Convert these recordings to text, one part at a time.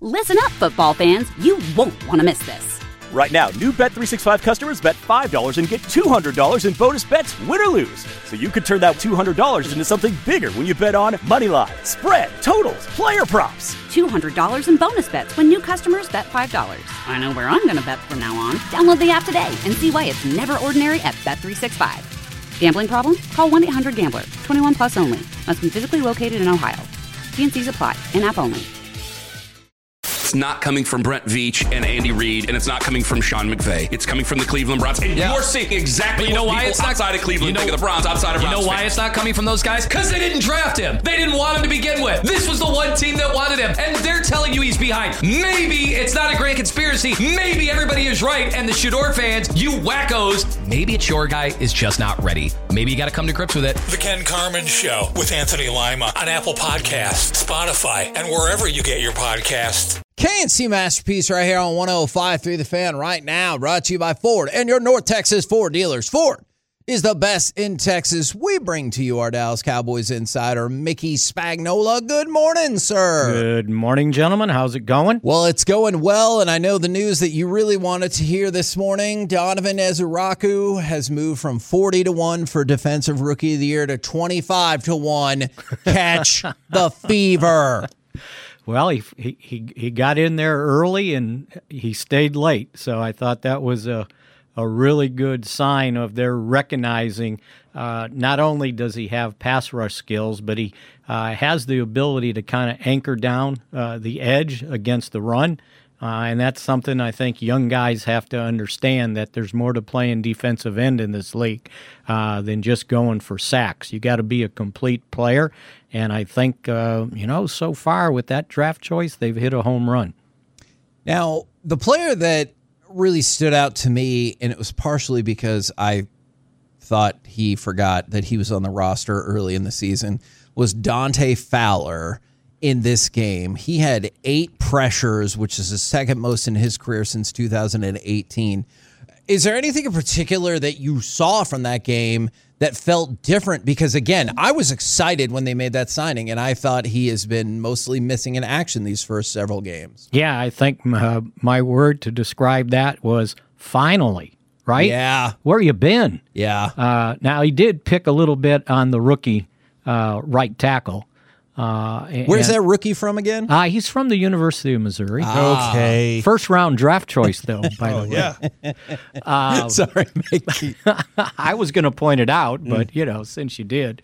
Listen up, football fans. You won't want to miss this. Right now, new Bet365 customers bet $5 and get $200 in bonus bets, win or lose. So you could turn that $200 into something bigger when you bet on money line, spread, totals, player props. $200 in bonus bets when new customers bet $5. I know where I'm going to bet from now on. Download the app today and see why it's never ordinary at Bet365. Gambling problem? Call 1-800-GAMBLER. 21 plus only. Must be physically located in Ohio. T&Cs apply. In-app only. It's not coming from Brent Veach and Andy Reid, and it's not coming from Sean McVay. It's coming from the Cleveland Browns. And you're seeing exactly what people outside of Cleveland think of the Browns, outside of Browns. You know why it's not coming from those guys? Because they didn't draft him. They didn't want him to begin with. This was the one team that wanted him, and they're telling you he's behind. Maybe it's not a grand conspiracy. Maybe everybody is right, and the Shador fans, you wackos, maybe it's your guy is just not ready. Maybe you got to come to grips with it. The Ken Carman Show with Anthony Lima on Apple Podcasts, Spotify, and wherever you get your podcasts. KNC Masterpiece right here on 105.3 The Fan right now, brought to you by Ford and your North Texas Ford dealers. Ford is the best in Texas. We bring to you our Dallas Cowboys insider, Mickey Spagnola. Good morning, sir. Good morning, gentlemen. How's it going? Well, it's going well, and I know the news that you really wanted to hear this morning. Donovan Ezuraku has moved from 40-1 for Defensive Rookie of the Year to 25-1. Catch the fever. Well, he got in there early and he stayed late, so I thought that was a really good sign of their recognizing not only does he have pass rush skills, but he has the ability to kind of anchor down the edge against the run. And that's something I think young guys have to understand, that there's more to playing defensive end in this league than just going for sacks. You got to be a complete player. And I think, so far with that draft choice, they've hit a home run. Now, the player that really stood out to me, and it was partially because I thought he forgot that he was on the roster early in the season, was Dante Fowler. In this game, he had 8 pressures, which is the second most in his career since 2018. Is there anything in particular that you saw from that game that felt different? Because, again, I was excited when they made that signing, and I thought he has been mostly missing in action these first several games. Yeah, I think my word to describe that was finally, right? Yeah. Where you been? Yeah. Now, he did pick a little bit on the rookie right tackle. Where's that rookie from again? He's from the University of Missouri. Okay. First round draft choice, though, by the way. Yeah. Sorry, Mickey. I was going to point it out, but, since you did.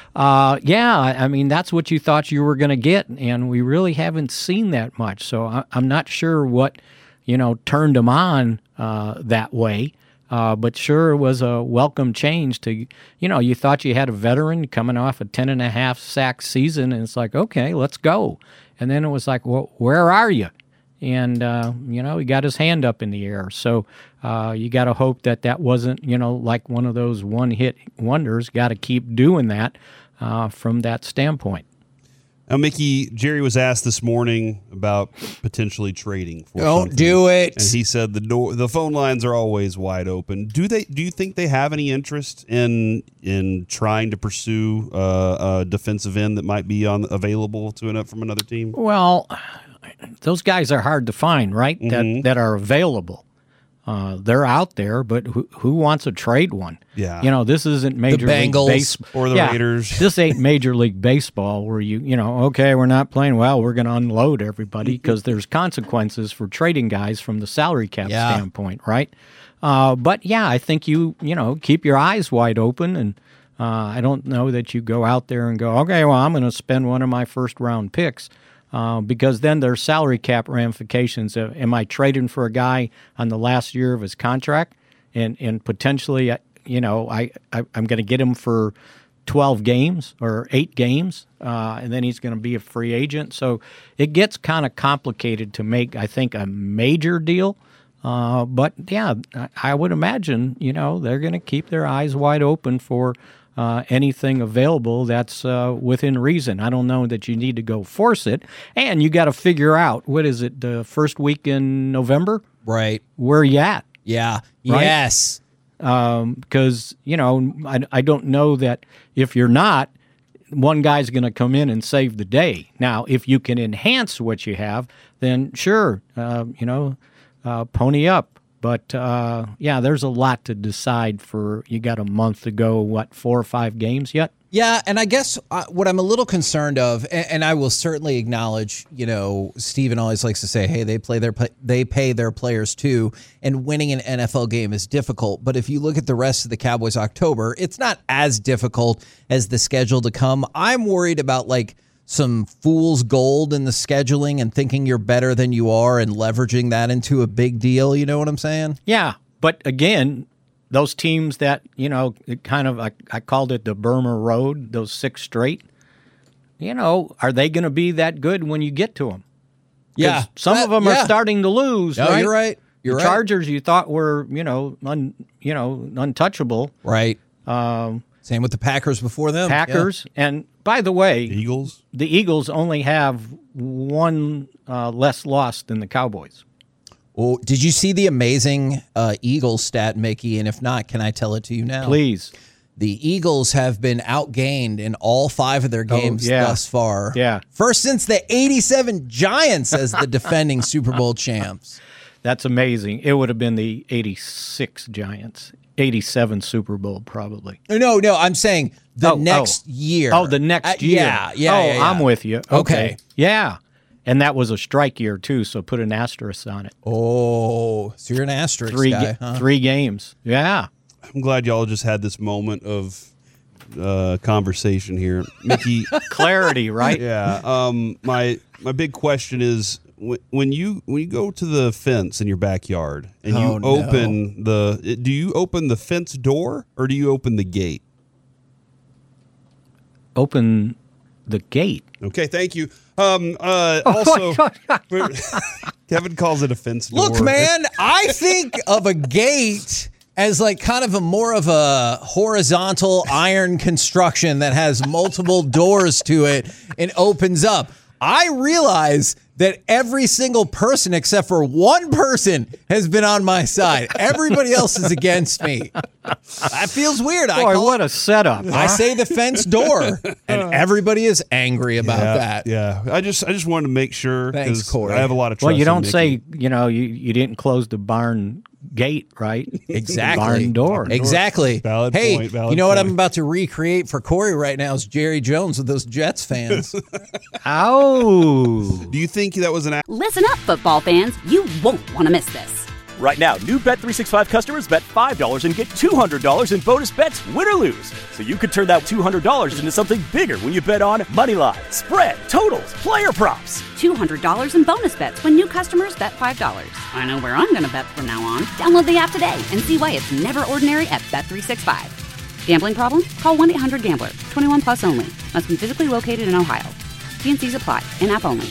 I mean, that's what you thought you were going to get, and we really haven't seen that much. So I'm not sure what, turned him on that way. But sure, it was a welcome change to, you thought you had a veteran coming off a 10.5 sack season, and it's like, okay, let's go. And then it was like, well, where are you? And, he got his hand up in the air. So you got to hope that wasn't, like one of those one-hit wonders. Got to keep doing that from that standpoint. Now, Mickey, Jerry was asked this morning about potentially trading for Don't something. do it. And he said the phone lines are always wide open. Do you think they have any interest in trying to pursue a defensive end that might be available from another team? Well, those guys are hard to find, right? Mm-hmm. That are available. They're out there, but who wants to trade one? Yeah. This isn't Major League Baseball. Or the Raiders. This ain't Major League Baseball where okay, we're not playing well, we're going to unload everybody, because there's consequences for trading guys from the salary cap standpoint, right? But, I think you keep your eyes wide open, and I don't know that you go out there and go, okay, well, I'm going to spend one of my first-round picks. Because then there's salary cap ramifications. Am I trading for a guy on the last year of his contract, and potentially, I'm going to get him for 12 games or 8 games, and then he's going to be a free agent. So it gets kind of complicated to make, I think, a major deal. But I would imagine, they're going to keep their eyes wide open for anything available that's within reason. I don't know that you need to go force it. And you got to figure out, what is it, the first week in November? Right. Where you at? Yeah. Right? Yes. Because, I don't know that if you're not, one guy's going to come in and save the day. Now, if you can enhance what you have, then sure, pony up. But, there's a lot to decide for. You got a month to go, 4 or 5 games yet? Yeah, and I guess what I'm a little concerned of, and I will certainly acknowledge, Steven always likes to say, hey, they pay their players too, and winning an NFL game is difficult. But if you look at the rest of the Cowboys' October, it's not as difficult as the schedule to come. I'm worried about some fool's gold in the scheduling and thinking you're better than you are and leveraging that into a big deal. You know what I'm saying? Yeah, but again, those teams that, I called it the Burma Road, those 6 straight, are they going to be that good when you get to them? Yeah. Some of them are starting to lose, no, right? You're right. The Chargers you thought were, untouchable. Right. Same with the Packers before them. Packers. Yeah. And by the way, the Eagles only have 1 less loss than the Cowboys. Well, did you see the amazing Eagles stat, Mickey? And if not, can I tell it to you now? Please. The Eagles have been outgained in all 5 of their games thus far. Yeah. First since the 87 Giants as the defending Super Bowl champs. That's amazing. It would have been the 86 Giants. 87 Super Bowl, probably. No, I'm saying next year. Oh, the next year. Yeah. I'm with you. Okay. Yeah. And that was a strike year, too, so put an asterisk on it. Oh, so you're an asterisk guy, huh? 3 games. Yeah. I'm glad y'all just had this moment of conversation here. Mickey. Clarity, right? Yeah. My big question is, when you go to the fence in your backyard and do you open the fence door or do you open the gate? Open the gate. Okay, thank you. Also, Kevin calls it a fence door. Look, man, I think of a gate as kind of more of a horizontal iron construction that has multiple doors to it and opens up. I realize that every single person except for one person has been on my side. Everybody else is against me. That feels weird. Boy, what a setup. I say the fence door, and everybody is angry about that. Yeah, I just wanted to make sure. Thanks, Corey. I have a lot of trust. Well, you don't in say, you didn't close the barn gate, right? Exactly. Barn door. Exactly. Valid hey, point, valid you know what point. I'm about to recreate for Corey right now is Jerry Jones with those Jets fans. Oh. Do you think that was an Listen up, football fans. You won't want to miss this. Right now, new Bet365 customers bet $5 and get $200 in bonus bets, win or lose. So you could turn that $200 into something bigger when you bet on moneyline, spread, totals, player props. $200 in bonus bets when new customers bet $5. I know where I'm going to bet from now on. Download the app today and see why it's never ordinary at Bet365. Gambling problem? Call 1-800-GAMBLER. 21 plus only. Must be physically located in Ohio. T&Cs apply. In-app only.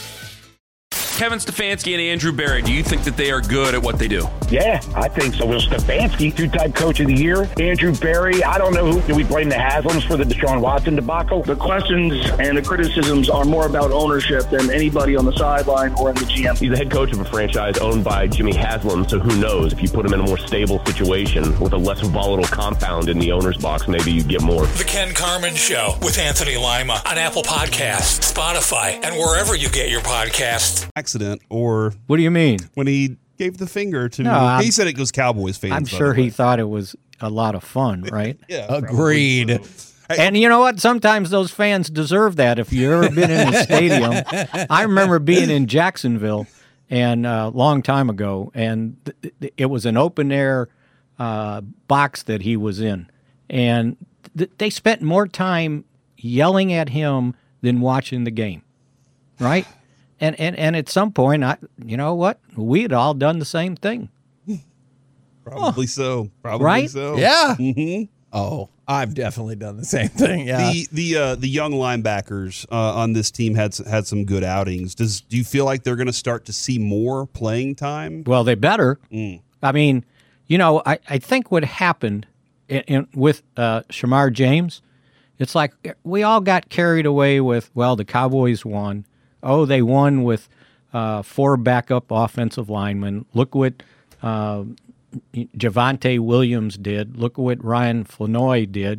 Kevin Stefanski and Andrew Berry, do you think that they are good at what they do? Yeah, I think so. Will Stefanski, 2-time coach of the year. Andrew Berry, I don't know who. Do we blame the Haslams for the Deshaun Watson debacle? The questions and the criticisms are more about ownership than anybody on the sideline or in the GM. He's the head coach of a franchise owned by Jimmy Haslam, so who knows? If you put him in a more stable situation with a less volatile compound in the owner's box, maybe you get more. The Ken Carman Show with Anthony Lima on Apple Podcasts, Spotify, and wherever you get your podcasts. Accident, or what do you mean? When he gave the finger to he said it was Cowboys fans. I'm sure he thought it was a lot of fun, right? Yeah, agreed. So. And you know what? Sometimes those fans deserve that. If you've ever been in the stadium, I remember being in Jacksonville and a long time ago, and it was an open air box that he was in, and they spent more time yelling at him than watching the game, right? And at some point, you know what? We had all done the same thing. Probably so. Probably right? so. Yeah. Mm-hmm. Oh, I've definitely done the same thing. Yeah. The young linebackers on this team had some good outings. Do you feel like they're going to start to see more playing time? Well, they better. I mean, I think what happened with Shamar James, it's like we all got carried away with, well, the Cowboys won. Oh, they won with 4 backup offensive linemen. Look what Javonte Williams did. Look what Ryan Flanoy did.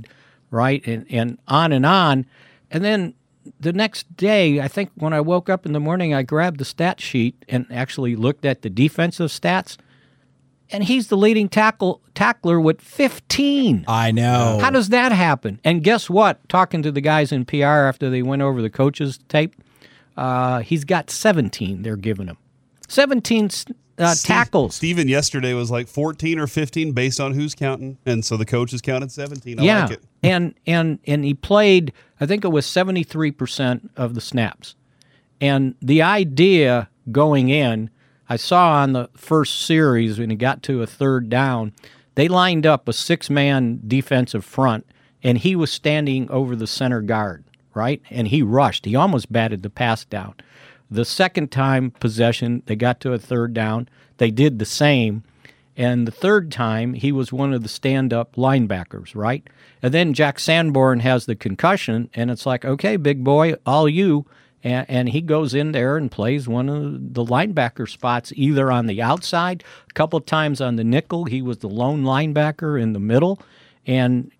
right? And on and on. And then the next day, I think when I woke up in the morning, I grabbed the stat sheet and actually looked at the defensive stats. And he's the leading tackler with 15. I know. How does that happen? And guess what? Talking to the guys in PR after they went over the coach's tape, he's got 17 they're giving him. 17 tackles. Steven yesterday was like 14 or 15 based on who's counting. And so the coaches counted 17. I like it. And he played, I think it was 73% of the snaps. And the idea going in, I saw on the first series when he got to a third down, they lined up a 6-man defensive front, and he was standing over the center guard, right? And he rushed. He almost batted the pass down. The second time possession, they got to a third down. They did the same. And the third time, he was one of the stand-up linebackers, right? And then Jack Sanborn has the concussion, and it's like, okay, big boy, all you. And he goes in there and plays one of the linebacker spots, either on the outside, a couple of times on the nickel. He was the lone linebacker in the middle. And,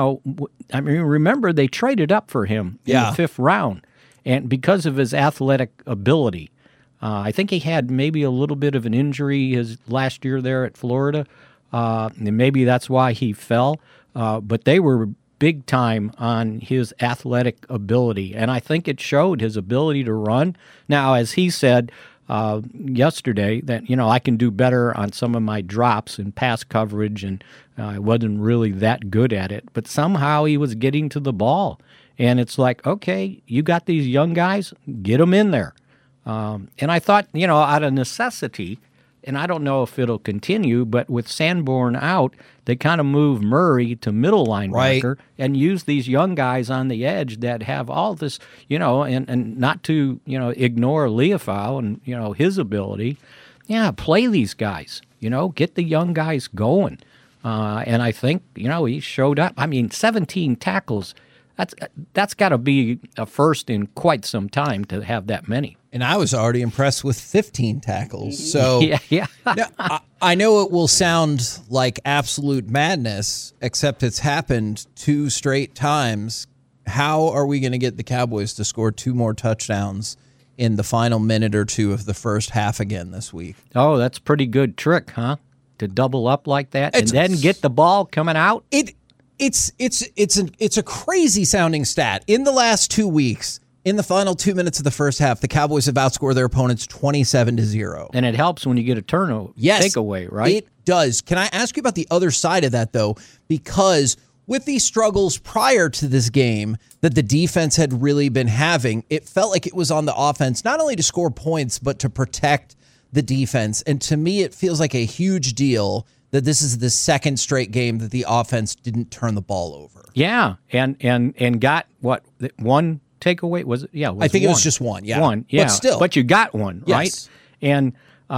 I mean, remember, they traded up for him in the 5th round. And because of his athletic ability, I think he had maybe a little bit of an injury his last year there at Florida. And maybe that's why he fell. But they were big time on his athletic ability, and I think it showed his ability to run. Now, as he said yesterday, that I can do better on some of my drops and pass coverage, and I wasn't really that good at it, but somehow he was getting to the ball, and it's like, okay, you got these young guys, get them in there. And I thought, out of necessity, and I don't know if it'll continue, but with Sanborn out, they kind of move Murray to middle linebacker and use these young guys on the edge that have all this, and not to, ignore Leofau and, his ability. Yeah, play these guys, get the young guys going. And I think, he showed up. I mean, 17 tackles. That's got to be a first in quite some time to have that many. And I was already impressed with 15 tackles. So yeah. Now, I know it will sound like absolute madness, except it's happened 2 straight times. How are we going to get the Cowboys to score 2 more touchdowns in the final minute or 2 of the first half again this week? Oh, that's a pretty good trick, huh? To double up like that and then get the ball coming out? It's a crazy sounding stat. In the last 2 weeks, in the final 2 minutes of the first half, the Cowboys have outscored their opponents 27-0. And it helps when you get a turnover, takeaway, right? It does. Can I ask you about the other side of that, though? Because with these struggles prior to this game that the defense had really been having, it felt like it was on the offense, not only to score points, but to protect the defense. And to me, it feels like a huge deal that this is the second straight game that the offense didn't turn the ball over. Yeah, and got what, 1 takeaway? Was it? Yeah, I think it was just 1. Yeah, 1. Yeah, but still, you got 1, yes. right? And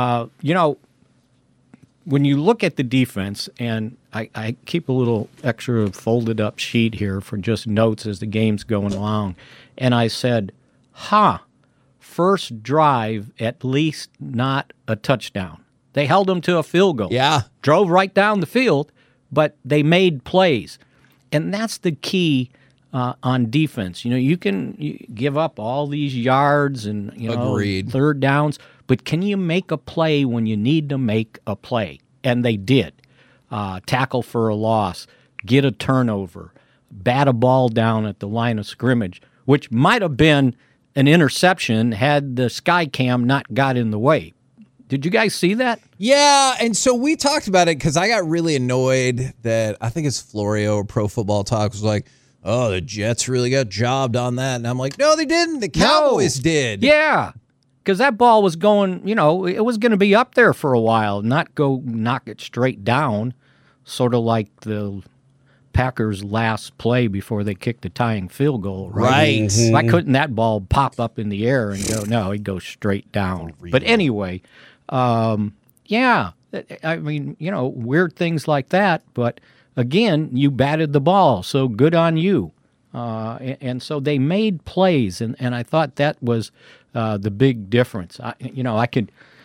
when you look at the defense, and I keep a little extra folded up sheet here for just notes as the game's going along, and I said, first drive, at least not a touchdown. They held them to a field goal. Yeah. Drove right down the field, but they made plays. And that's the key on defense. You can give up all these yards and Agreed. Third downs, but can you make a play when you need to make a play? And they did. Tackle for a loss, get a turnover, bat a ball down at the line of scrimmage, which might have been an interception had the sky cam not got in the way. Did you guys see that? Yeah, and so we talked about it because I got really annoyed that I think it's Florio or Pro Football Talk was like, oh, the Jets really got jobbed on that. And I'm like, no, they didn't. The Cowboys did. Yeah, because that ball was going, it was going to be up there for a while, not go knock it straight down, sort of like the Packers' last play before they kicked the tying field goal. Right. Mm-hmm. Why couldn't that ball pop up in the air and go, no, it goes straight down. But anyway, yeah, I mean, weird things like that. But again, you batted the ball, so good on you. And so they made plays, and I thought that was the big difference.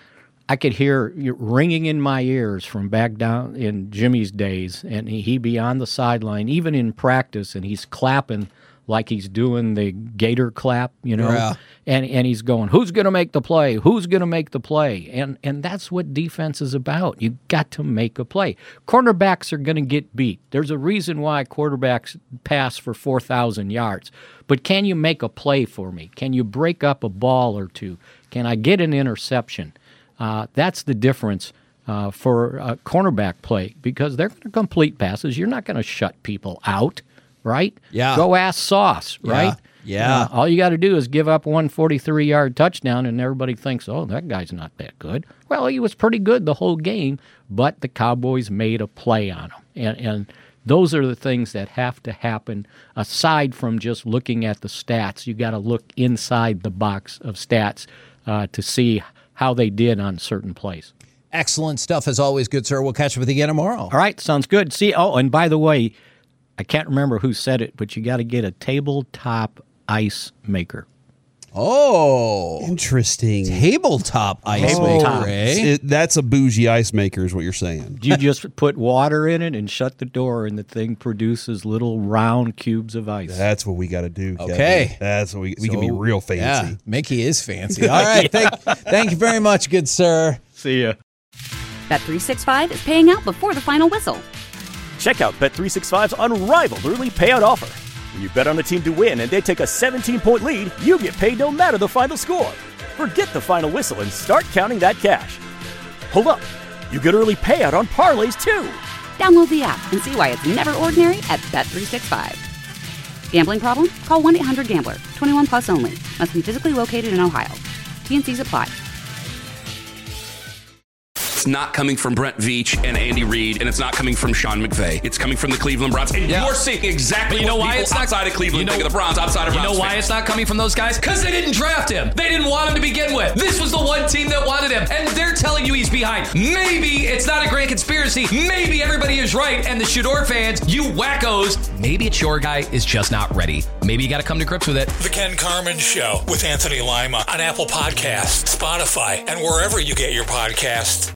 I could hear ringing in my ears from back down in Jimmy's days, and he'd be on the sideline, even in practice, and he's clapping like he's doing the Gator clap, Yeah. and he's going, who's going to make the play? Who's going to make the play? And that's what defense is about. You got to make a play. Cornerbacks are going to get beat. There's a reason why quarterbacks pass for 4,000 yards. But can you make a play for me? Can you break up a ball or two? Can I get an interception? That's the difference for a cornerback play, because they're going to complete passes. You're not going to shut people out. Right? Yeah. Go ask Sauce, right? Yeah. All you got to do is give up one 43-yard touchdown, and everybody thinks, oh, that guy's not that good. Well, he was pretty good the whole game, but the Cowboys made a play on him. And those are the things that have to happen aside from just looking at the stats. You got to look inside the box of stats to see how they did on certain plays. Excellent stuff as always, good sir. We'll catch up with you again tomorrow. All right, sounds good. See, and by the way, I can't remember who said it, but you got to get a tabletop ice maker. Oh, interesting. Tabletop ice maker, eh? That's a bougie ice maker is what you're saying. You just put water in it and shut the door, and the thing produces little round cubes of ice. That's what we got to do, Kevin. Okay. That's what we can be real fancy. Yeah, Mickey is fancy. All right, thank you very much, good sir. See ya. Bet365 is paying out before the final whistle. Check out Bet365's unrivaled early payout offer. When you bet on a team to win and they take a 17-point lead, you get paid no matter the final score. Forget the final whistle and start counting that cash. Hold up. You get early payout on parlays, too. Download the app and see why it's never ordinary at Bet365. Gambling problem? Call 1-800-GAMBLER. 21 plus only. Must be physically located in Ohio. T&Cs apply. It's not coming from Brent Veach and Andy Reid, and it's not coming from Sean McVay. It's coming from the Cleveland Browns. And you're seeing exactly what people outside of Cleveland think of the Browns, outside of Browns. You know why it's not coming from those guys? Because they didn't draft him. They didn't want him to begin with. This was the one team that wanted him, and they're telling you he's behind. Maybe it's not a grand conspiracy. Maybe everybody is right, and the Shador fans, you wackos, maybe it's your guy is just not ready. Maybe you got to come to grips with it. The Ken Carman Show with Anthony Lima on Apple Podcasts, Spotify, and wherever you get your podcasts.